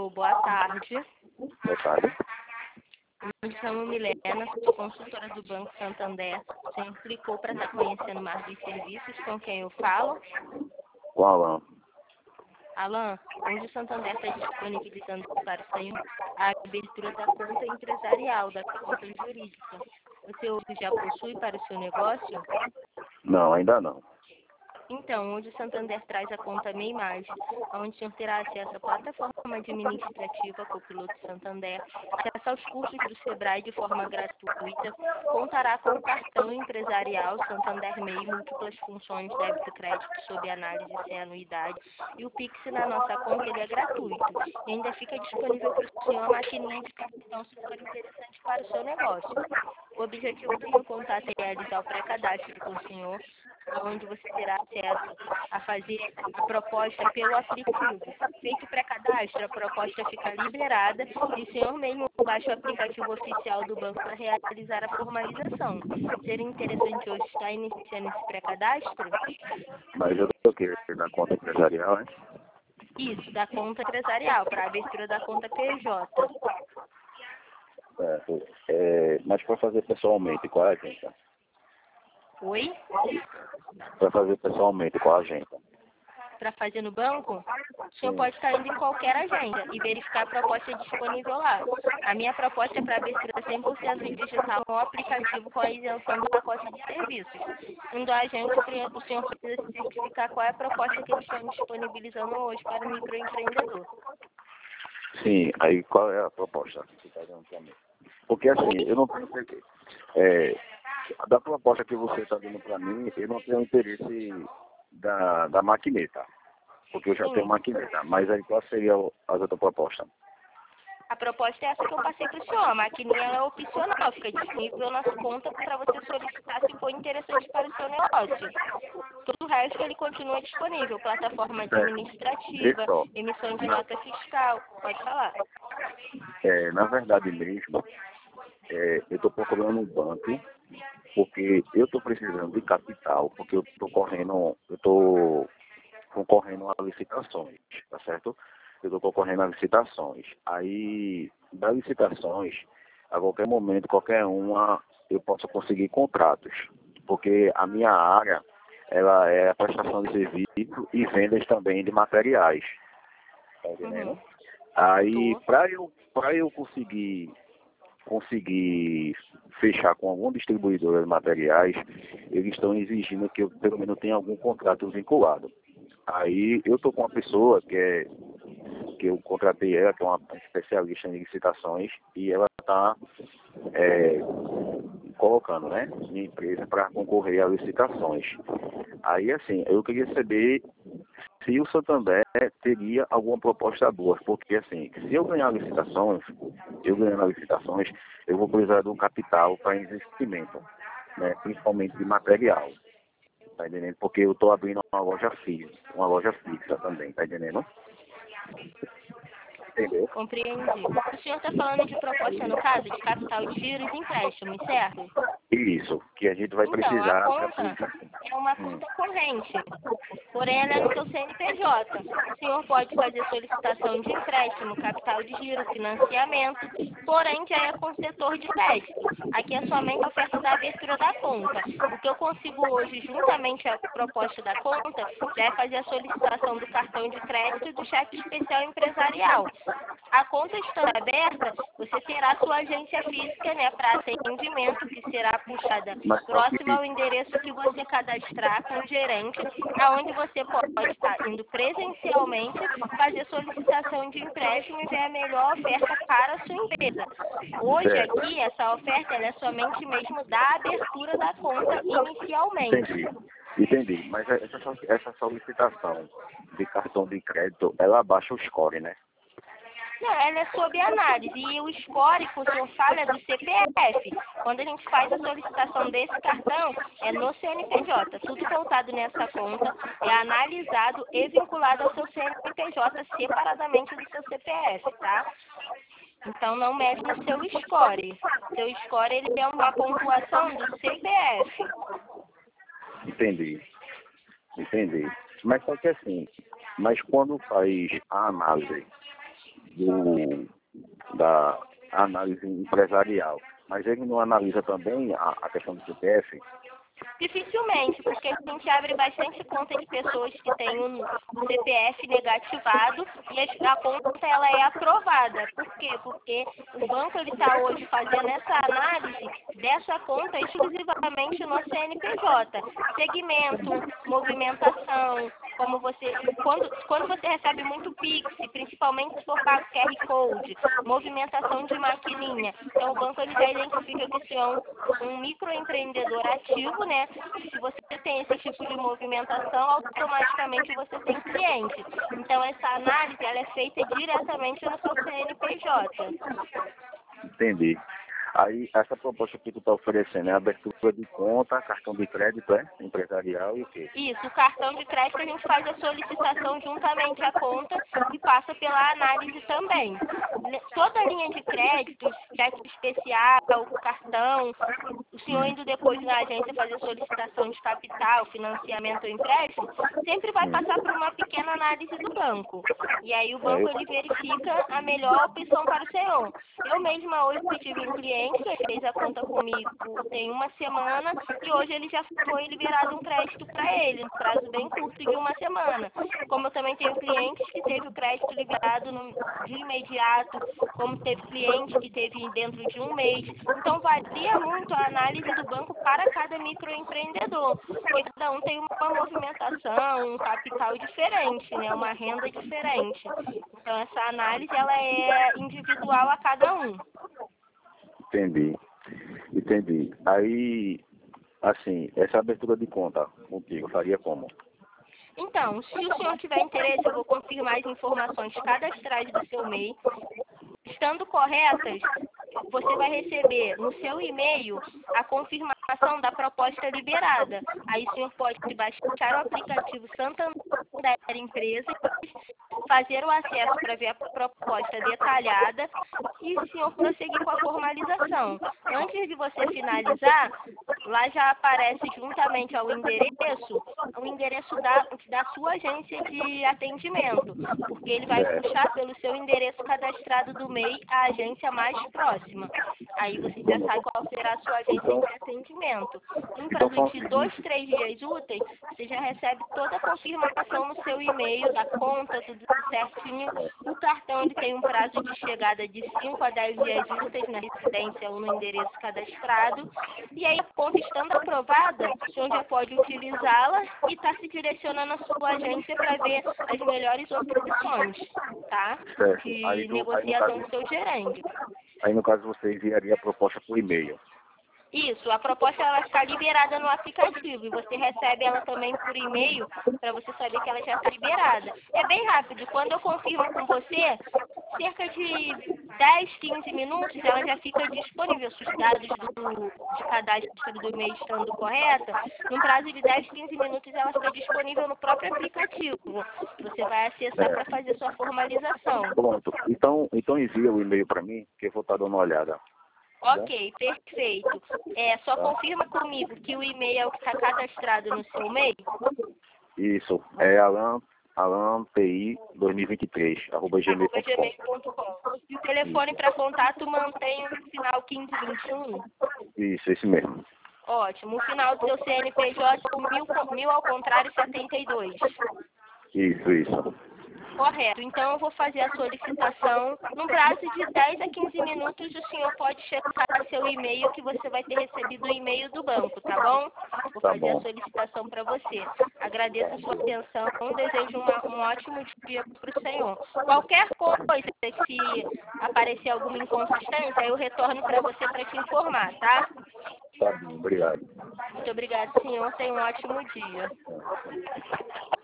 Alô, boa tarde. Boa tarde. Me chamo Milena, sou consultora do Banco Santander. O senhor clicou para estar conhecendo mais dos serviços com quem eu falo? Com Alan. Alan, hoje o Santander está disponibilizando para o senhor a abertura da conta empresarial, da conta jurídica. Você hoje já possui para o seu negócio? Não, ainda não. Então, hoje o Santander traz a conta MEI+, onde o senhor terá acesso à plataforma administrativa Copiloto Santander, acesso aos cursos do Sebrae de forma gratuita, contará com o cartão empresarial Santander MEI, múltiplas funções, débito e crédito sob análise sem anuidade, e o Pix na nossa conta ele é gratuito. E ainda fica disponível para o senhor a maquininha de cartão se for interessante para o seu negócio. O objetivo do meu contato é realizar o pré-cadastro com o senhor, onde você terá acesso a fazer a proposta pelo aplicativo. Feito o pré-cadastro, a proposta fica liberada e o senhor mesmo baixa o aplicativo oficial do banco para realizar a formalização. Seria interessante hoje estar iniciando esse pré-cadastro? Mas eu estou aqui na conta empresarial, hein? Isso, da conta empresarial, para a abertura da conta PJ. Certo. Mas para fazer pessoalmente, qual é a agenda? Oi? Para fazer pessoalmente, qual a agenda? Para fazer no banco, o senhor pode estar indo em qualquer agenda e verificar a proposta disponível lá. A minha proposta é para abertura 100% digital no aplicativo com a isenção do pacote de serviços. Indo à agenda, o senhor precisa se certificar qual é a proposta que eles estão disponibilizando hoje para o microempreendedor. Sim, aí qual é a proposta que está dando para mim? Porque assim, eu não tenho da proposta que você está dando para mim, eu não tenho interesse da maquineta, porque eu já tenho maquineta, mas aí qual seria as outras propostas? A proposta é essa que eu passei para o senhor. A maquininha ela é opcional, fica disponível na sua conta para você solicitar se for interessante para o seu negócio. Todo o resto ele continua disponível, plataforma administrativa, emissão de nota fiscal, pode falar. Na verdade mesmo, eu estou procurando um banco, porque eu estou precisando de capital, porque eu estou concorrendo a licitações, tá certo? Eu estou concorrendo a licitações. Aí, das licitações, a qualquer momento, qualquer uma, eu posso conseguir contratos, porque a minha área, ela é a prestação de serviço e vendas também de materiais, tá entendendo? Aí, para eu conseguir fechar com algum distribuidor de materiais, eles estão exigindo que eu pelo menos tenha algum contrato vinculado. Aí eu estou com uma pessoa que eu contratei ela, que é uma especialista em licitações, e ela está colocando, né, minha empresa para concorrer a licitações. Aí assim, eu queria saber se o Santander teria alguma proposta boa, porque assim, se eu ganhar licitações, eu vou precisar de um capital para investimento, né, principalmente de material, tá entendendo? Porque eu estou abrindo uma loja fixa também, tá entendendo? Entendeu? Compreendi. O senhor está falando de proposta, no caso, de capital de giros e empréstimos, certo? Isso, que a gente vai precisar. A conta é uma conta corrente, porém ela é no seu CNPJ. O senhor pode fazer solicitação de empréstimo, capital de giro, financiamento, porém já é com o setor de crédito. Aqui é somente a oferta da abertura da conta. O que eu consigo hoje, juntamente à proposta da conta, já é fazer a solicitação do cartão de crédito e do cheque especial empresarial. A conta estando aberta, você terá sua agência física, né, para atendimento, que será puxada próximo ao endereço que você cadastrar com o gerente, aonde você pode estar indo presencialmente fazer solicitação de empréstimo e ver a melhor oferta para a sua empresa. Hoje aqui, essa oferta ela é somente mesmo da abertura da conta inicialmente. Entendi. Mas essa solicitação de cartão de crédito, ela abaixa o score, né? Não, ela é sob análise e o score que o senhor fala é do CPF. Quando a gente faz a solicitação desse cartão, é no CNPJ. Tudo voltado nessa conta é analisado e vinculado ao seu CNPJ separadamente do seu CPF, tá? Então não mexe no seu score. Seu score ele é uma pontuação do CPF. Entendi. Mas só que assim, mas quando faz a análise da análise empresarial. Mas ele não analisa também a questão do CPF? Dificilmente, porque a gente abre bastante conta de pessoas que têm um CPF negativado e a conta ela é aprovada. Por quê? Porque o banco ele está hoje fazendo essa análise dessa conta exclusivamente no CNPJ. Segmento, movimentação, como você, quando você recebe muito Pix, principalmente se for pago QR Code, movimentação de maquininha. Então o banco ele já identifica que você é um microempreendedor ativo, né? Se você tem esse tipo de movimentação, automaticamente você tem cliente. Então essa análise ela é feita diretamente no seu CNPJ. Entendi. Aí, essa proposta que tu está oferecendo é abertura de conta, cartão de crédito, empresarial e o quê? Isso, o cartão de crédito a gente faz a solicitação juntamente à conta e passa pela análise também. Toda a linha de créditos, cheque especial, cartão, o senhor indo depois na agência fazer solicitação de capital, financiamento ou empréstimo, sempre vai passar por uma pequena análise do banco. E aí o banco ele verifica a melhor opção para o senhor. Eu mesma hoje tive um cliente que fez a conta comigo tem uma semana e hoje ele já foi liberado um crédito para ele, no prazo bem curto de uma semana. Como eu também tenho clientes que teve o crédito liberado de imediato, como teve cliente que teve dentro de um mês. Então varia muito a análise do banco para cada microempreendedor, porque cada um tem uma movimentação, um capital diferente, né? Uma renda diferente. Então essa análise ela é individual a cada um. Entendi. Aí, assim, essa abertura de conta contigo, faria como? Então, se o senhor tiver interesse, eu vou confirmar as informações cadastrais do seu MEI. Estando corretas, você vai receber no seu e-mail a confirmação da proposta liberada. Aí o senhor pode baixar o aplicativo Santander Empresas, fazer o acesso para ver a proposta detalhada e o senhor prosseguir com a formalização. Antes de você finalizar, lá já aparece juntamente ao endereço, o endereço da sua agência de atendimento, porque ele vai puxar pelo seu endereço cadastrado do MEI a agência mais próxima. Aí você já sabe qual será a sua agência de atendimento. Em prazo de 2, 3 dias úteis, você já recebe toda a confirmação no seu e-mail da conta, tudo certinho. O cartão ele tem um prazo de chegada de 5 a 10 dias úteis na residência ou no endereço cadastrado. E aí, a conta estando aprovada, o senhor já pode utilizá-la e está se direcionando à sua agência para ver as melhores opções, tá? De negociação com o seu gerente. Aí, no caso, você enviaria a proposta por e-mail. Isso, a proposta ela está liberada no aplicativo e você recebe ela também por e-mail para você saber que ela já está liberada. É bem rápido, quando eu confirmo com você, cerca de 10, 15 minutos ela já fica disponível, se os dados de cadastro do e-mail estando correta, no prazo de 10, 15 minutos ela fica disponível no próprio aplicativo. Você vai acessar para fazer sua formalização. Pronto, então envia o e-mail para mim que eu vou estar dando uma olhada. Ok, perfeito. Só confirma comigo que o e-mail é o que está cadastrado no seu e-mail? Isso, é alanti2023@gmail.com. E o telefone para contato mantém o final 1521? Isso, esse mesmo. Ótimo. O final do seu CNPJ, 1000 ao contrário, 72. Isso. Correto. Então, eu vou fazer a solicitação. No prazo de 10 a 15 minutos, o senhor pode checar seu e-mail, que você vai ter recebido o e-mail do banco, tá bom? Vou fazer a solicitação para você. Agradeço a sua atenção. Desejo um ótimo dia para o senhor. Qualquer coisa, se aparecer alguma inconsistência, eu retorno para você para te informar, tá? Tá bom, obrigado. Muito obrigado, senhor. Tenha um ótimo dia.